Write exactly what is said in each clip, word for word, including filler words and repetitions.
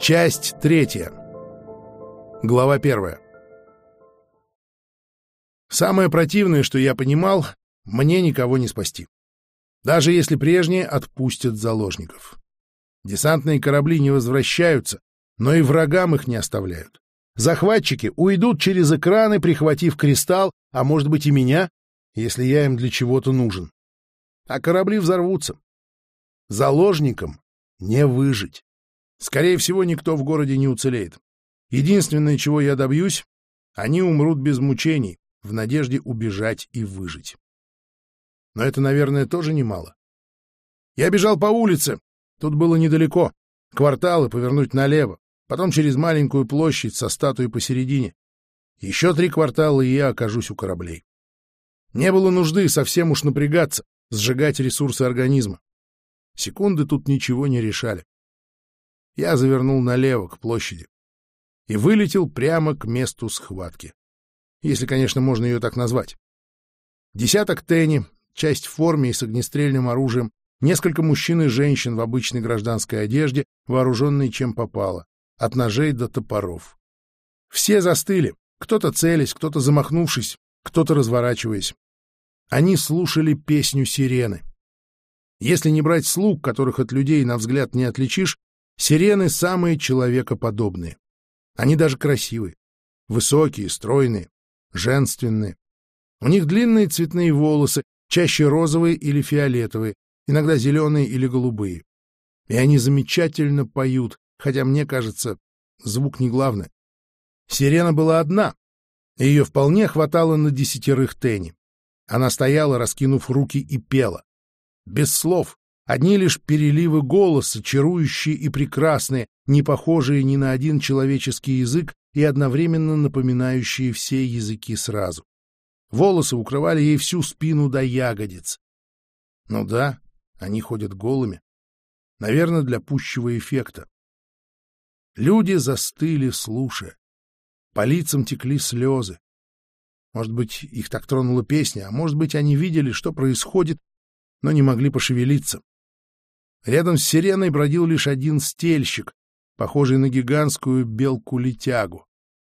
Часть третья. Глава первая. Самое противное, что я понимал, мне никого не спасти. Даже если прежние отпустят заложников. Десантные корабли не возвращаются, но и врагам их не оставляют. Захватчики уйдут через экраны, прихватив кристалл, а может быть и меня, если я им для чего-то нужен. А корабли взорвутся. Заложникам не выжить. Скорее всего, никто в городе не уцелеет. Единственное, чего я добьюсь, они умрут без мучений, в надежде убежать и выжить. Но это, наверное, тоже немало. Я бежал по улице. Тут было недалеко. Кварталы повернуть налево. Потом через маленькую площадь со статуей посередине. Еще три квартала, и я окажусь у кораблей. Не было нужды совсем уж напрягаться, сжигать ресурсы организма. Секунды тут ничего не решали. Я завернул налево, к площади, и вылетел прямо к месту схватки. Если, конечно, можно ее так назвать. Десяток тени, часть в форме и с огнестрельным оружием, несколько мужчин и женщин в обычной гражданской одежде, вооруженные чем попало, от ножей до топоров. Все застыли, кто-то целясь, кто-то замахнувшись, кто-то разворачиваясь. Они слушали песню сирены. Если не брать слуг, которых от людей на взгляд не отличишь, сирены самые человекоподобные. Они даже красивые, высокие, стройные, женственные. У них длинные цветные волосы, чаще розовые или фиолетовые, иногда зеленые или голубые. И они замечательно поют, хотя, мне кажется, звук не главное. Сирена была одна, и ее вполне хватало на десятерых тени. Она стояла, раскинув руки, и пела. Без слов, одни лишь переливы голоса, чарующие и прекрасные, не похожие ни на один человеческий язык и одновременно напоминающие все языки сразу. Волосы укрывали ей всю спину до ягодиц. Ну да, они ходят голыми. Наверное, для пущего эффекта. Люди застыли, слушая. По лицам текли слезы. Может быть, их так тронула песня, а может быть, они видели, что происходит, но не могли пошевелиться. Рядом с сиреной бродил лишь один стельщик, похожий на гигантскую белку-летягу.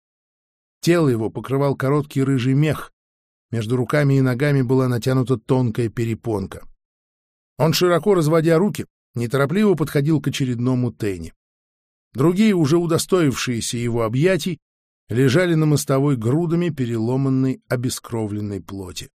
Тело его покрывал короткий рыжий мех. Между руками и ногами была натянута тонкая перепонка. Он, широко разводя руки, неторопливо подходил к очередному тени. Другие, уже удостоившиеся его объятий, лежали на мостовой грудами переломанной, обескровленной плоти.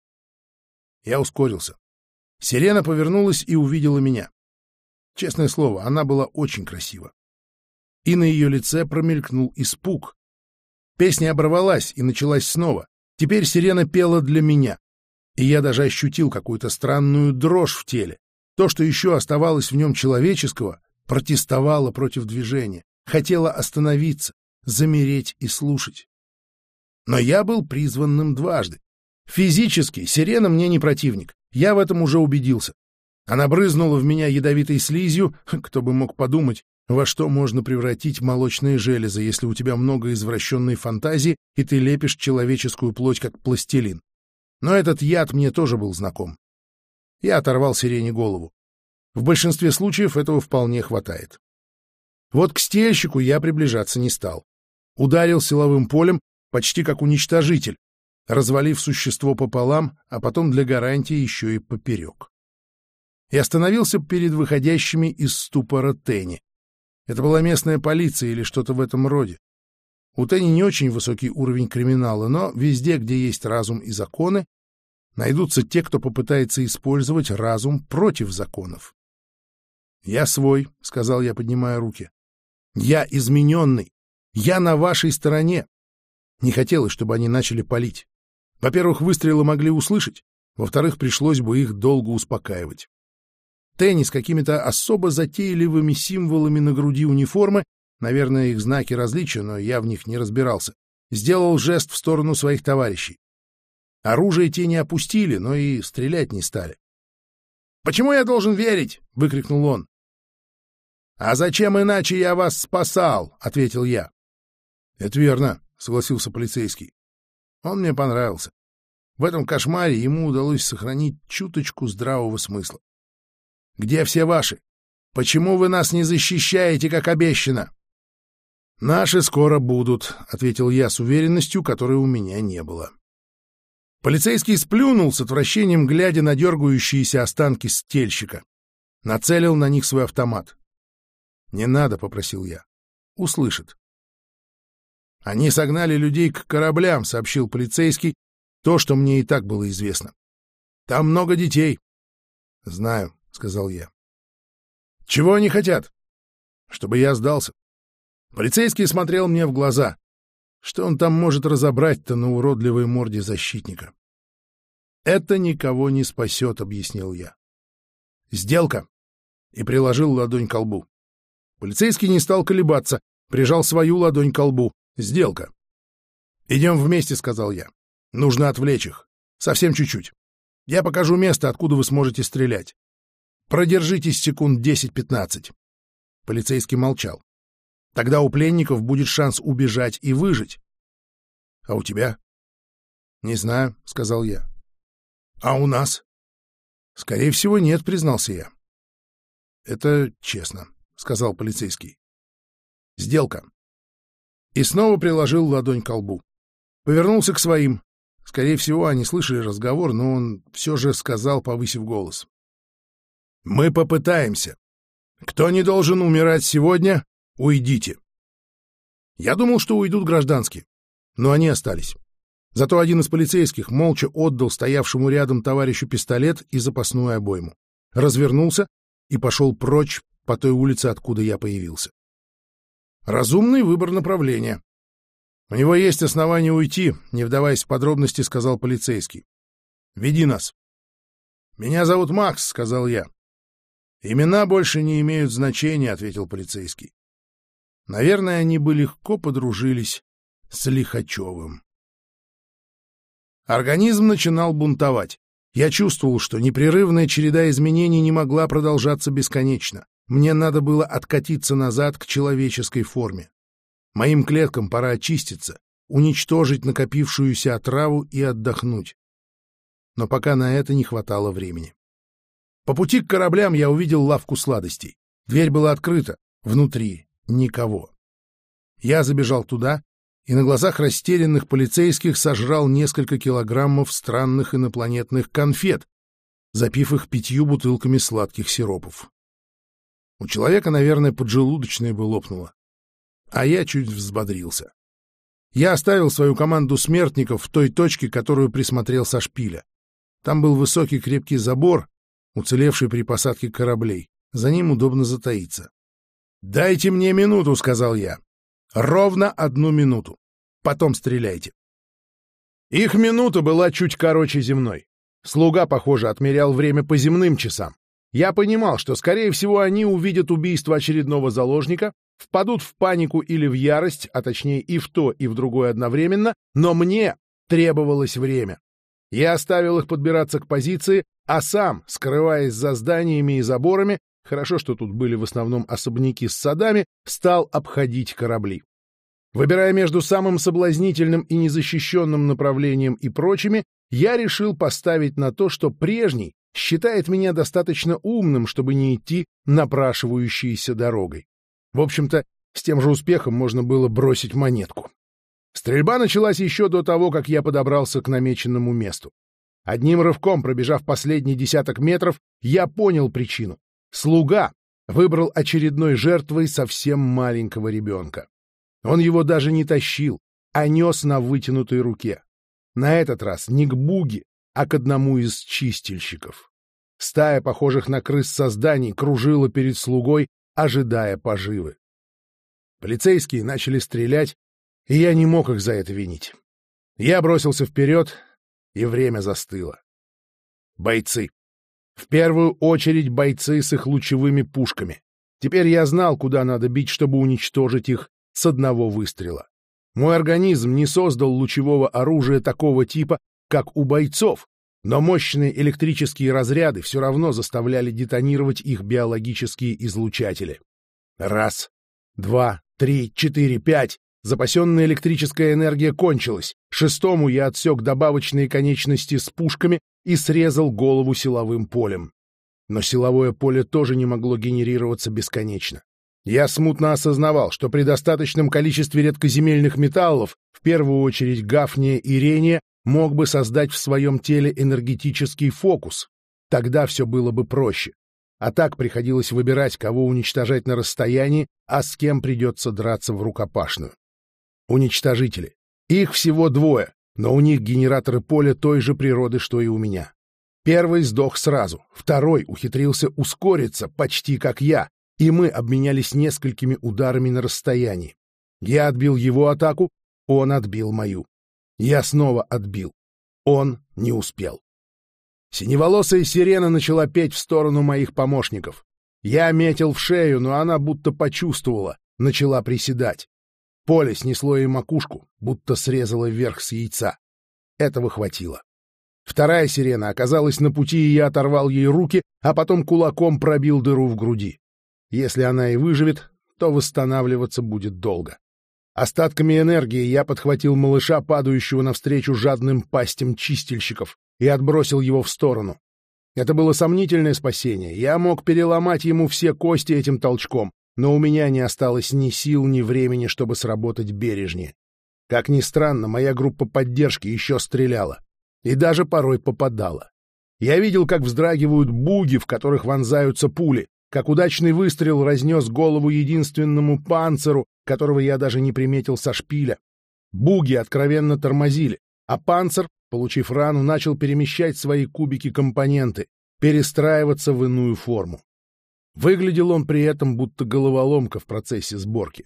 Я ускорился. Сирена повернулась и увидела меня. Честное слово, она была очень красива. И на ее лице промелькнул испуг. Песня оборвалась и началась снова. Теперь сирена пела для меня. И я даже ощутил какую-то странную дрожь в теле. То, что еще оставалось в нем человеческого, протестовало против движения, хотело остановиться, замереть и слушать. Но я был призванным дважды. Физически сирена мне не противник. Я в этом уже убедился. Она брызнула в меня ядовитой слизью, кто бы мог подумать, во что можно превратить молочные железы, если у тебя много извращенной фантазии, и ты лепишь человеческую плоть, как пластилин. Но этот яд мне тоже был знаком. Я оторвал сирене голову. В большинстве случаев этого вполне хватает. Вот к стельщику я приближаться не стал. Ударил силовым полем, почти как уничтожитель, развалив существо пополам, а потом для гарантии еще и поперек. И остановился перед выходящими из ступора тени. Это была местная полиция или что-то в этом роде. У тени не очень высокий уровень криминала, но везде, где есть разум и законы, найдутся те, кто попытается использовать разум против законов. «Я свой», — сказал я, поднимая руки. «Я измененный. Я на вашей стороне». Не хотелось, чтобы они начали палить. Во-первых, выстрелы могли услышать, во-вторых, пришлось бы их долго успокаивать. Тени с какими-то особо затейливыми символами на груди униформы, наверное, их знаки различия, но я в них не разбирался, сделал жест в сторону своих товарищей. Оружие те не опустили, но и стрелять не стали. «Почему я должен верить?» — выкрикнул он. «А зачем иначе я вас спасал?» — ответил я. «Это верно», — согласился полицейский. Он мне понравился. В этом кошмаре ему удалось сохранить чуточку здравого смысла. «Где все ваши? Почему вы нас не защищаете, как обещано?» «Наши скоро будут», — ответил я с уверенностью, которой у меня не было. Полицейский сплюнул с отвращением, глядя на дергающиеся останки стельщика. Нацелил на них свой автомат. «Не надо», — попросил я. «Услышит». «Они согнали людей к кораблям», — сообщил полицейский, то, что мне и так было известно. «Там много детей». «Знаю», — сказал я. «Чего они хотят?» «Чтобы я сдался». Полицейский смотрел мне в глаза. Что он там может разобрать-то на уродливой морде защитника? «Это никого не спасет», — объяснил я. «Сделка!» И приложил ладонь к лбу. Полицейский не стал колебаться, прижал свою ладонь к лбу. «Сделка!» «Идем вместе», — сказал я. «Нужно отвлечь их. Совсем чуть-чуть. Я покажу место, откуда вы сможете стрелять. Продержитесь секунд десять-пятнадцать». Полицейский молчал. «Тогда у пленников будет шанс убежать и выжить. А у тебя?» «Не знаю», — сказал я. «А у нас?» «Скорее всего, нет», — признался я. «Это честно», — сказал полицейский. «Сделка». И снова приложил ладонь к лбу. Повернулся к своим. Скорее всего, они слышали разговор, но он все же сказал, повысив голос. «Мы попытаемся. Кто не должен умирать сегодня, уйдите». Я думал, что уйдут гражданские, но они остались. Зато один из полицейских молча отдал стоявшему рядом товарищу пистолет и запасную обойму, развернулся и пошел прочь по той улице, откуда я появился. Разумный выбор направления. «У него есть основания уйти», — не вдаваясь в подробности, сказал полицейский. «Веди нас». «Меня зовут Макс», — сказал я. «Имена больше не имеют значения», — ответил полицейский. Наверное, они бы легко подружились с Лихачевым. Организм начинал бунтовать. Я чувствовал, что непрерывная череда изменений не могла продолжаться бесконечно. Мне надо было откатиться назад к человеческой форме. Моим клеткам пора очиститься, уничтожить накопившуюся отраву и отдохнуть. Но пока на это не хватало времени. По пути к кораблям я увидел лавку сладостей. Дверь была открыта, внутри никого. Я забежал туда и на глазах растерянных полицейских сожрал несколько килограммов странных инопланетных конфет, запив их пятью бутылками сладких сиропов. У человека, наверное, поджелудочная бы лопнула. А я чуть взбодрился. Я оставил свою команду смертников в той точке, которую присмотрел со шпиля. Там был высокий крепкий забор, уцелевший при посадке кораблей. За ним удобно затаиться. «Дайте мне минуту», — сказал я. «Ровно одну минуту. Потом стреляйте». Их минута была чуть короче земной. Слуга, похоже, отмерял время по земным часам. Я понимал, что, скорее всего, они увидят убийство очередного заложника, впадут в панику или в ярость, а точнее и в то, и в другое одновременно, но мне требовалось время. Я оставил их подбираться к позиции, а сам, скрываясь за зданиями и заборами, хорошо, что тут были в основном особняки с садами, стал обходить корабли. Выбирая между самым соблазнительным и незащищенным направлением и прочими, я решил поставить на то, что прежний считает меня достаточно умным, чтобы не идти напрашивающейся дорогой. В общем-то, с тем же успехом можно было бросить монетку. Стрельба началась еще до того, как я подобрался к намеченному месту. Одним рывком, пробежав последний десяток метров, я понял причину. Слуга выбрал очередной жертвой совсем маленького ребенка. Он его даже не тащил, а нес на вытянутой руке. На этот раз не к Буге, а к одному из чистильщиков. Стая похожих на крыс созданий кружила перед слугой, ожидая поживы. Полицейские начали стрелять, и я не мог их за это винить. Я бросился вперед, и время застыло. Бойцы. В первую очередь бойцы с их лучевыми пушками. Теперь я знал, куда надо бить, чтобы уничтожить их с одного выстрела. Мой организм не создал лучевого оружия такого типа, как у бойцов, но мощные электрические разряды все равно заставляли детонировать их биологические излучатели. Раз, два, три, четыре, пять. Запасенная электрическая энергия кончилась. Шестому я отсек добавочные конечности с пушками и срезал голову силовым полем. Но силовое поле тоже не могло генерироваться бесконечно. Я смутно осознавал, что при достаточном количестве редкоземельных металлов, в первую очередь гафния и рения, мог бы создать в своем теле энергетический фокус. Тогда все было бы проще. А так приходилось выбирать, кого уничтожать на расстоянии, а с кем придется драться в рукопашную. Уничтожители. Их всего двое, но у них генераторы поля той же природы, что и у меня. Первый сдох сразу, второй ухитрился ускориться, почти как я, и мы обменялись несколькими ударами на расстоянии. Я отбил его атаку, он отбил мою. Я снова отбил. Он не успел. Синеволосая сирена начала петь в сторону моих помощников. Я метил в шею, но она будто почувствовала, начала приседать. Поле снесло ей макушку, будто срезало вверх с яйца. Этого хватило. Вторая сирена оказалась на пути, и я оторвал ей руки, а потом кулаком пробил дыру в груди. Если она и выживет, то восстанавливаться будет долго. Остатками энергии я подхватил малыша, падающего навстречу жадным пастям чистильщиков, и отбросил его в сторону. Это было сомнительное спасение. Я мог переломать ему все кости этим толчком, но у меня не осталось ни сил, ни времени, чтобы сработать бережнее. Как ни странно, моя группа поддержки еще стреляла. И даже порой попадала. Я видел, как вздрагивают буги, в которых вонзаются пули, как удачный выстрел разнес голову единственному панциру, которого я даже не приметил со шпиля. Буги откровенно тормозили, а панцир, получив рану, начал перемещать свои кубики-компоненты, перестраиваться в иную форму. Выглядел он при этом будто головоломка в процессе сборки.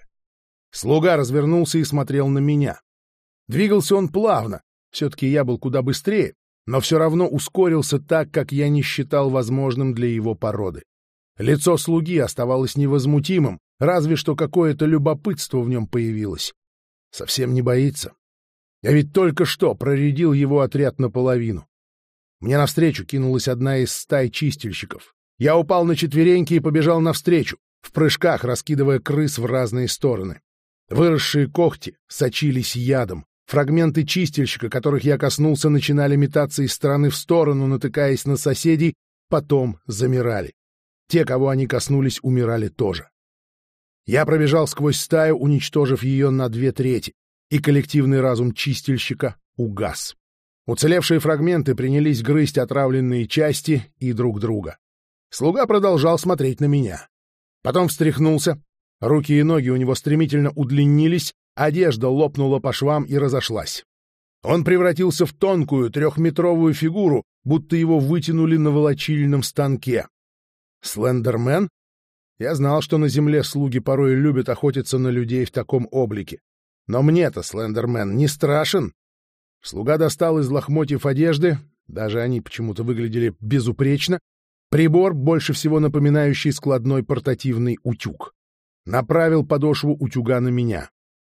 Слуга развернулся и смотрел на меня. Двигался он плавно, все-таки я был куда быстрее, но все равно ускорился так, как я не считал возможным для его породы. Лицо слуги оставалось невозмутимым, разве что какое-то любопытство в нем появилось. Совсем не боится. Я ведь только что проредил его отряд наполовину. Мне навстречу кинулась одна из стай чистильщиков. Я упал на четвереньки и побежал навстречу, в прыжках раскидывая крыс в разные стороны. Выросшие когти сочились ядом. Фрагменты чистильщика, которых я коснулся, начинали метаться из стороны в сторону, натыкаясь на соседей, потом замирали. Те, кого они коснулись, умирали тоже. Я пробежал сквозь стаю, уничтожив ее на две трети, и коллективный разум чистильщика угас. Уцелевшие фрагменты принялись грызть отравленные части и друг друга. Слуга продолжал смотреть на меня. Потом встряхнулся, руки и ноги у него стремительно удлинились, одежда лопнула по швам и разошлась. Он превратился в тонкую трехметровую фигуру, будто его вытянули на волочильном станке. Слендермен? Я знал, что на земле слуги порой любят охотиться на людей в таком облике. Но мне-то Слендермен не страшен. Слуга достал из лохмотьев одежды, даже они почему-то выглядели безупречно, прибор, больше всего напоминающий складной портативный утюг. Направил подошву утюга на меня.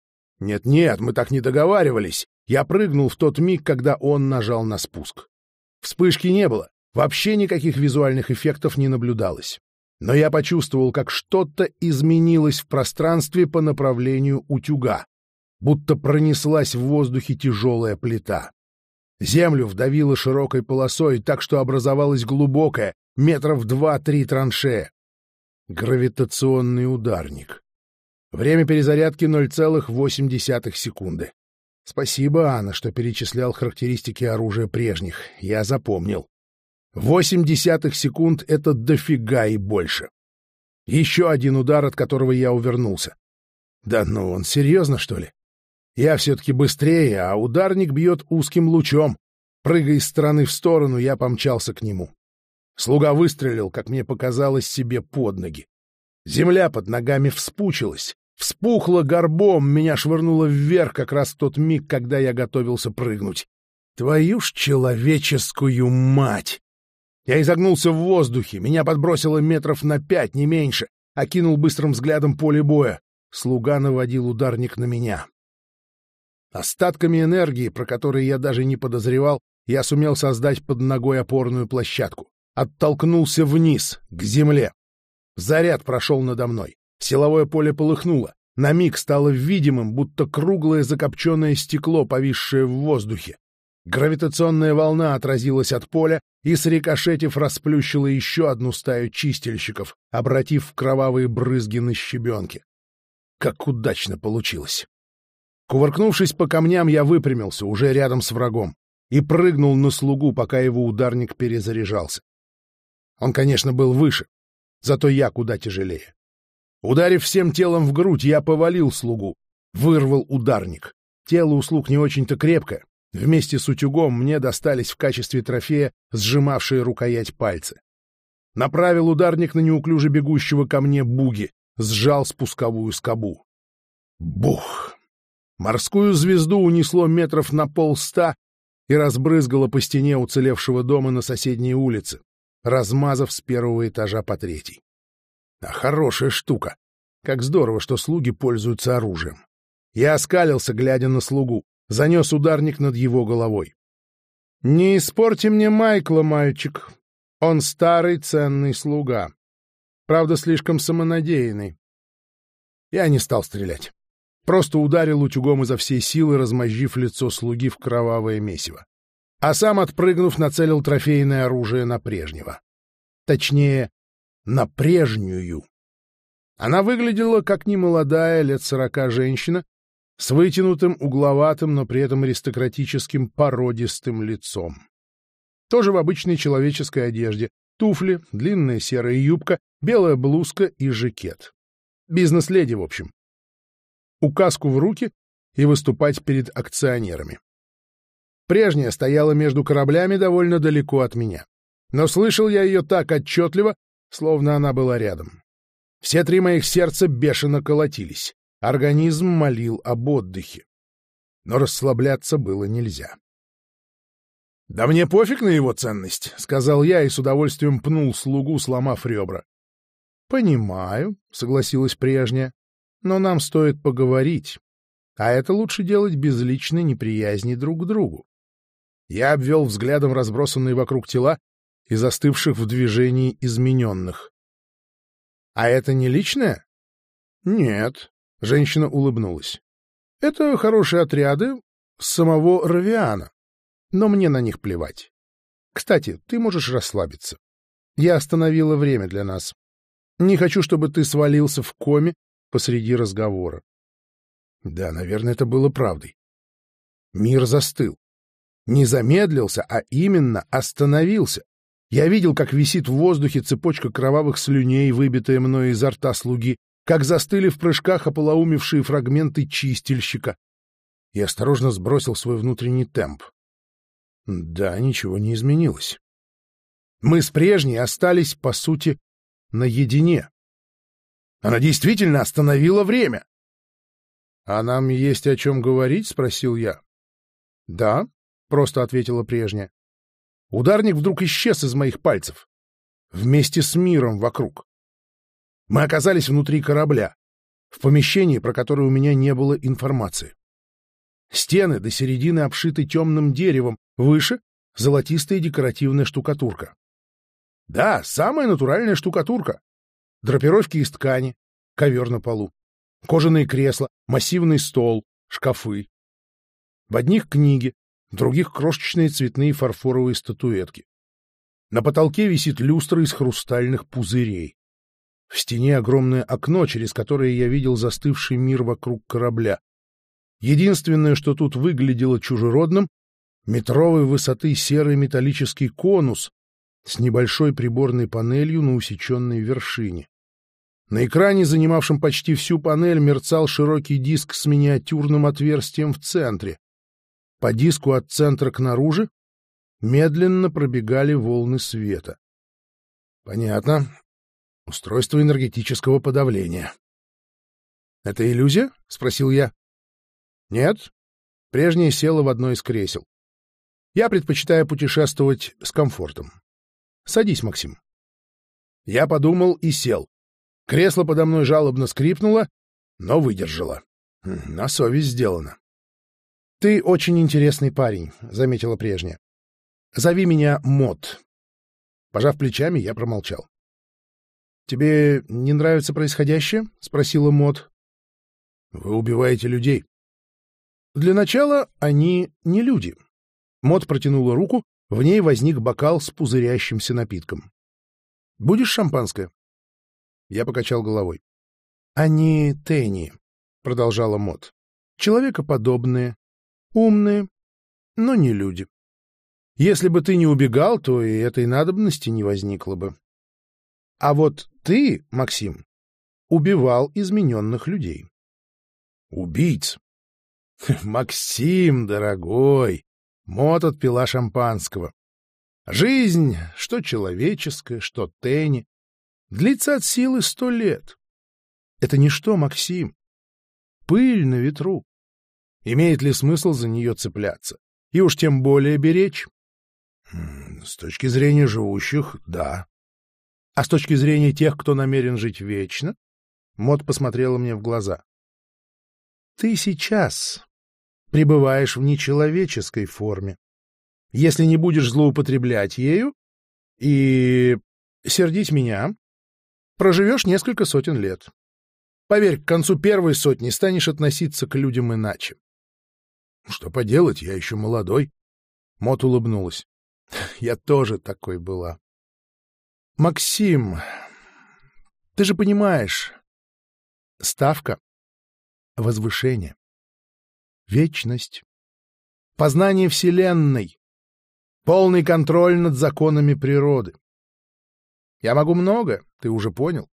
Нет-нет, мы так не договаривались. Я прыгнул в тот миг, когда он нажал на спуск. Вспышки не было. Вообще никаких визуальных эффектов не наблюдалось. Но я почувствовал, как что-то изменилось в пространстве по направлению утюга, будто пронеслась в воздухе тяжелая плита. Землю вдавило широкой полосой, так что образовалась глубокая, метров два-три траншея. Гравитационный ударник. Время перезарядки ноль целых восемь десятых секунды. Спасибо, Анна, что перечислял характеристики оружия прежних. Я запомнил. Восемь десятых секунд — это дофига и больше. Еще один удар, от которого я увернулся. Да ну, он серьезно, что ли? Я все-таки быстрее, а ударник бьет узким лучом. Прыгая из стороны в сторону, я помчался к нему. Слуга выстрелил, как мне показалось, себе под ноги. Земля под ногами вспучилась, вспухла горбом, меня швырнуло вверх как раз в тот миг, когда я готовился прыгнуть. Твою ж человеческую мать! Я изогнулся в воздухе, меня подбросило метров на пять, не меньше, окинул быстрым взглядом поле боя. Слуга наводил ударник на меня. Остатками энергии, про которые я даже не подозревал, я сумел создать под ногой опорную площадку. Оттолкнулся вниз, к земле. Заряд прошел надо мной. Силовое поле полыхнуло. На миг стало видимым, будто круглое закопченное стекло, повисшее в воздухе. Гравитационная волна отразилась от поля и, срикошетив, расплющила еще одну стаю чистильщиков, обратив в кровавые брызги на щебенке. Как удачно получилось! Кувыркнувшись по камням, я выпрямился, уже рядом с врагом, и прыгнул на слугу, пока его ударник перезаряжался. Он, конечно, был выше, зато я куда тяжелее. Ударив всем телом в грудь, я повалил слугу, вырвал ударник. Тело у слуг не очень-то крепкое. Вместе с утюгом мне достались в качестве трофея сжимавшие рукоять пальцы. Направил ударник на неуклюже бегущего ко мне буги, сжал спусковую скобу. Бух! Морскую звезду унесло метров на полста и разбрызгало по стене уцелевшего дома на соседней улице, размазав с первого этажа по третий. А хорошая штука! Как здорово, что слуги пользуются оружием. Я оскалился, глядя на слугу, занес ударник над его головой. «Не испорти мне Майкла, мальчик. Он старый ценный слуга. Правда, слишком самонадеянный». Я не стал стрелять. Просто ударил утюгом изо всей силы, размозжив лицо слуги в кровавое месиво. А сам, отпрыгнув, нацелил трофейное оружие на прежнего. Точнее, на прежнюю. Она выглядела как немолодая, лет сорока женщина, с вытянутым, угловатым, но при этом аристократическим, породистым лицом. Тоже в обычной человеческой одежде. Туфли, длинная серая юбка, белая блузка и жакет. Бизнес-леди, в общем. Указку в руки и выступать перед акционерами. Прежняя стояла между кораблями довольно далеко от меня. Но слышал я ее так отчетливо, словно она была рядом. Все три моих сердца бешено колотились. Организм молил об отдыхе. Но расслабляться было нельзя. «Да мне пофиг на его ценность», — сказал я и с удовольствием пнул слугу, сломав ребра. «Понимаю», — согласилась прежняя, — «но нам стоит поговорить, а это лучше делать без личной неприязни друг к другу». Я обвел взглядом разбросанные вокруг тела и застывших в движении измененных. «А это не личное?» «Нет», — женщина улыбнулась. «Это хорошие отряды самого Равиана, но мне на них плевать. Кстати, ты можешь расслабиться. Я остановила время для нас. Не хочу, чтобы ты свалился в коме посреди разговора». Да, наверное, это было правдой. Мир застыл. Не замедлился, а именно остановился. Я видел, как висит в воздухе цепочка кровавых слюней, выбитая мною изо рта слуги, как застыли в прыжках ополоумевшие фрагменты чистильщика. И осторожно сбросил свой внутренний темп. Да, ничего не изменилось. Мы с прежней остались, по сути, наедине. Она действительно остановила время. — А нам есть о чем говорить? — спросил я. — Да, — просто ответила прежняя. Ударник вдруг исчез из моих пальцев. Вместе с миром вокруг. Мы оказались внутри корабля, в помещении, про которое у меня не было информации. Стены до середины обшиты темным деревом, выше — золотистая декоративная штукатурка. Да, самая натуральная штукатурка. Драпировки из ткани, ковер на полу, кожаные кресла, массивный стол, шкафы. В одних книги, в других крошечные цветные фарфоровые статуэтки. На потолке висит люстра из хрустальных пузырей. В стене огромное окно, через которое я видел застывший мир вокруг корабля. Единственное, что тут выглядело чужеродным — метровой высоты серый металлический конус с небольшой приборной панелью на усеченной вершине. На экране, занимавшем почти всю панель, мерцал широкий диск с миниатюрным отверстием в центре. По диску от центра к наружу медленно пробегали волны света. Понятно. Устройство энергетического подавления. — Это иллюзия? — спросил я. — Нет. Прежняя села в одно из кресел. Я предпочитаю путешествовать с комфортом. Садись, Максим. Я подумал и сел. Кресло подо мной жалобно скрипнуло, но выдержало. На совесть сделано. — Ты очень интересный парень, — заметила прежняя. — Зови меня Мот. Пожав плечами, я промолчал. — Тебе не нравится происходящее? — спросила Мот. — Вы убиваете людей. — Для начала они не люди. Мот протянула руку, в ней возник бокал с пузырящимся напитком. «Будешь шампанское?» Я покачал головой. «Они Тени», — продолжала Мот. «Человекоподобные, умные, но не люди. Если бы ты не убегал, то и этой надобности не возникло бы. А вот ты, Максим, убивал измененных людей». «Убийц?» «Максим, дорогой!» Мот отпила шампанского. «Жизнь, что человеческая, что Тени, длится от силы сто лет. Это ничто, Максим. Пыль на ветру. Имеет ли смысл за нее цепляться? И уж тем более беречь?» «С точки зрения живущих, да. А с точки зрения тех, кто намерен жить вечно?» Мот посмотрела мне в глаза. «Ты сейчас пребываешь в нечеловеческой форме. Если не будешь злоупотреблять ею и сердить меня, проживешь несколько сотен лет. Поверь, к концу первой сотни станешь относиться к людям иначе». «Что поделать, я еще молодой». Мот улыбнулась. «Я тоже такой была». «Максим, ты же понимаешь, ставка — возвышение, вечность, познание Вселенной, полный контроль над законами природы. Я могу много, ты уже понял.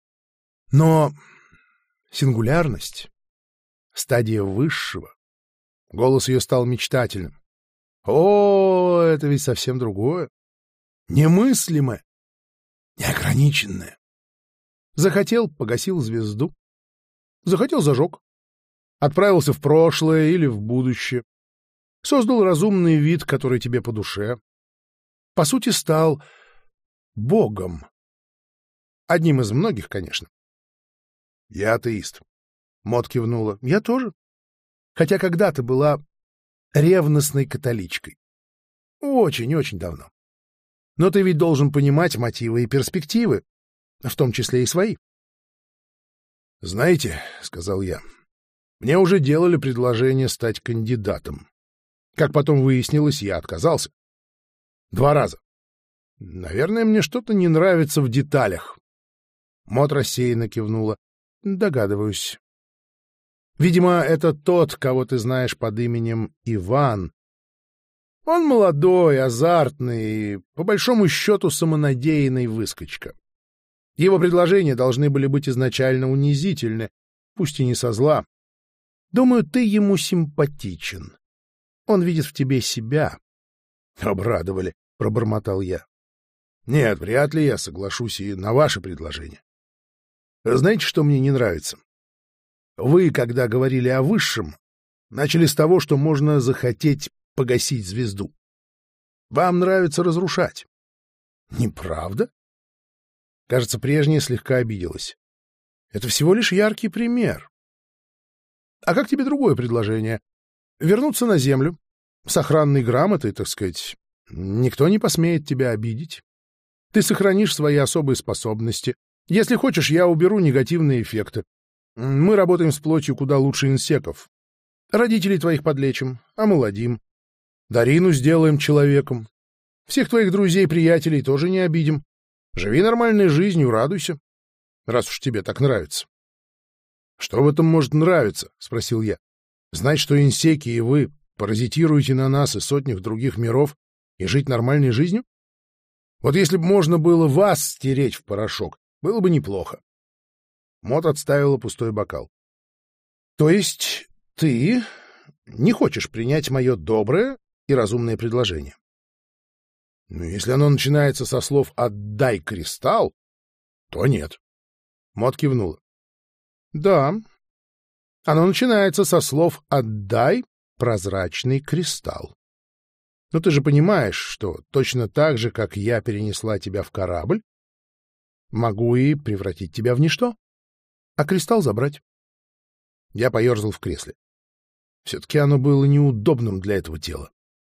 Но сингулярность, стадия высшего». Голос ее стал мечтательным. «О, это ведь совсем другое. Немыслимое, неограниченное. Захотел — погасил звезду. Захотел — зажег. Отправился в прошлое или в будущее. Создал разумный вид, который тебе по душе. По сути, стал богом. Одним из многих, конечно». «Я атеист». Мот кивнула. «Я тоже. Хотя когда-то была ревностной католичкой. Очень-очень давно. Но ты ведь должен понимать мотивы и перспективы, в том числе и свои». «Знаете, — сказал я, — мне уже делали предложение стать кандидатом. Как потом выяснилось, я отказался. Два раза. Наверное, мне что-то не нравится в деталях». Мот рассеянно кивнула. «Догадываюсь. Видимо, это тот, кого ты знаешь под именем Иван. Он молодой, азартный и, по большому счету, самонадеянный выскочка. Его предложения должны были быть изначально унизительны, пусть и не со зла. Думаю, ты ему симпатичен. Он видит в тебе себя». «Обрадовали», — пробормотал я. «Нет, вряд ли я соглашусь и на ваше предложение. Знаете, что мне не нравится? Вы, когда говорили о высшем, начали с того, что можно захотеть погасить звезду. Вам нравится разрушать. Неправда?» Кажется, прежняя слегка обиделась. «Это всего лишь яркий пример. А как тебе другое предложение? Вернуться на Землю, с охранной грамотой, так сказать. Никто не посмеет тебя обидеть. Ты сохранишь свои особые способности. Если хочешь, я уберу негативные эффекты. Мы работаем с плотью куда лучше инсеков. Родителей твоих подлечим, омолодим. Дарину сделаем человеком. Всех твоих друзей-приятелей тоже не обидим. Живи нормальной жизнью, радуйся, раз уж тебе так нравится». «Что в этом может нравиться?» — спросил я. «Знать, что инсеки и вы паразитируете на нас и сотнях других миров и жить нормальной жизнью? Вот если бы можно было вас стереть в порошок, было бы неплохо». Мот отставила пустой бокал. «То есть ты не хочешь принять мое доброе и разумное предложение?» «Ну, если оно начинается со слов «отдай кристалл», то нет». Мот кивнула. «Да, оно начинается со слов «отдай прозрачный кристалл». Но ты же понимаешь, что точно так же, как я перенесла тебя в корабль, могу и превратить тебя в ничто, а кристалл забрать». Я поерзал в кресле. Все-таки оно было неудобным для этого тела.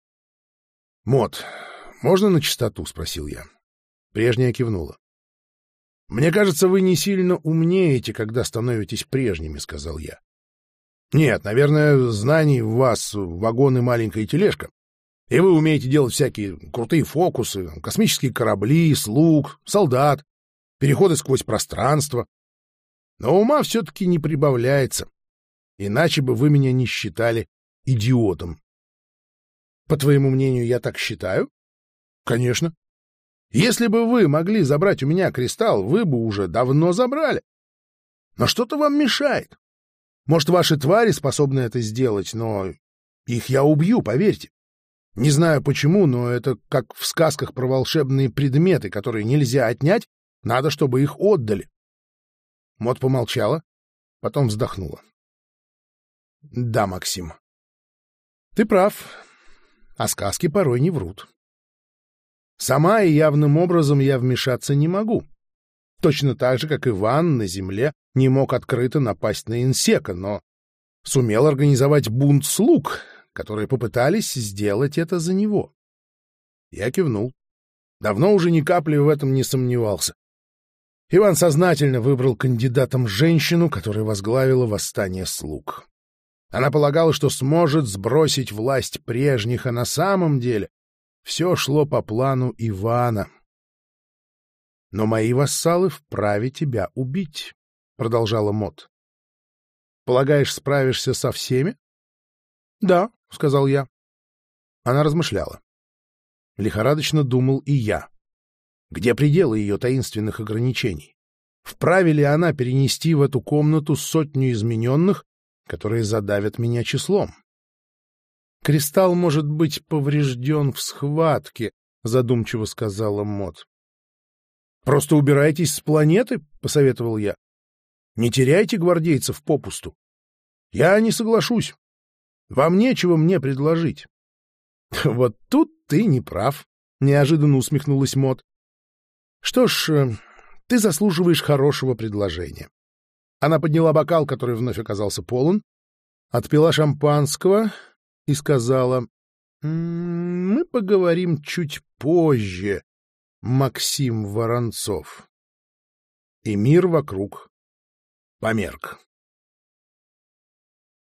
«Мот, можно на чистоту?» — спросил я. Прежняя кивнула. «Мне кажется, вы не сильно умнеете, когда становитесь прежними», — сказал я. «Нет, наверное, знаний в вас вагон и маленькая тележка. И вы умеете делать всякие крутые фокусы, космические корабли, слуг, солдат, переходы сквозь пространство. Но ума все-таки не прибавляется, иначе бы вы меня не считали идиотом. По твоему мнению, я так считаю? Конечно. Если бы вы могли забрать у меня кристалл, вы бы уже давно забрали. Но что-то вам мешает. Может, ваши твари способны это сделать, но их я убью, поверьте. Не знаю почему, но это как в сказках про волшебные предметы, которые нельзя отнять, надо, чтобы их отдали. Мот помолчала, потом вздохнула. Да, Максим, ты прав, а сказки порой не врут. Сама и явным образом я вмешаться не могу. Точно так же, как Иван на земле не мог открыто напасть на Инсека, но сумел организовать бунт слуг, которые попытались сделать это за него. Я кивнул. Давно уже ни капли в этом не сомневался. Иван сознательно выбрал кандидатом женщину, которая возглавила восстание слуг. Она полагала, что сможет сбросить власть прежних, а на самом деле все шло по плану Ивана. «Но мои вассалы вправе тебя убить», — продолжала Мот. «Полагаешь, справишься со всеми?» «Да», — сказал я. Она размышляла. Лихорадочно думал и я. Где пределы ее таинственных ограничений? Вправе ли она перенести в эту комнату сотню измененных, которые задавят меня числом? «Кристалл может быть поврежден в схватке», — задумчиво сказала Мот. «Просто убирайтесь с планеты», — посоветовал я. «Не теряйте гвардейцев попусту. Я не соглашусь. Вам нечего мне предложить». «Вот тут ты не прав», — неожиданно усмехнулась Мот. «Что ж, ты заслуживаешь хорошего предложения». Она подняла бокал, который вновь оказался полон, отпила шампанского и сказала: «Мы поговорим чуть позже, Максим Воронцов». И мир вокруг померк.